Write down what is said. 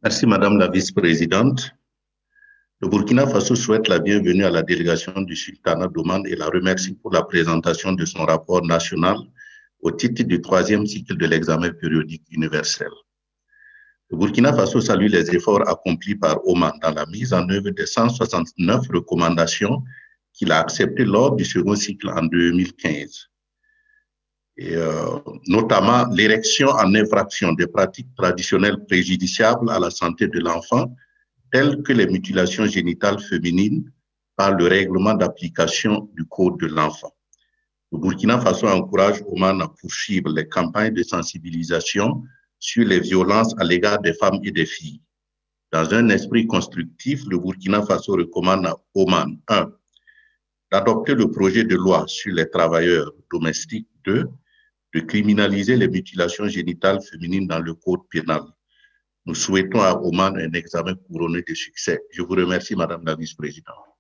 Merci, Madame la Vice-présidente. Le Burkina Faso souhaite la bienvenue à la délégation du Sultanat d'Oman et la remercie pour la présentation de son rapport national au titre du troisième cycle de l'examen périodique universel. Le Burkina Faso salue les efforts accomplis par Oman dans la mise en œuvre des 169 recommandations qu'il a acceptées lors du second cycle en 2015. Et, notamment l'érection en infraction des pratiques traditionnelles préjudiciables à la santé de l'enfant, telles que les mutilations génitales féminines par le règlement d'application du Code de l'enfant. Le Burkina Faso encourage Oman à poursuivre les campagnes de sensibilisation sur les violences à l'égard des femmes et des filles. Dans un esprit constructif, le Burkina Faso recommande à Oman 1. D'adopter le projet de loi sur les travailleurs domestiques 2. De criminaliser les mutilations génitales féminines dans le code pénal. Nous souhaitons à Oman un examen couronné de succès. Je vous remercie, Madame la Vice-présidente.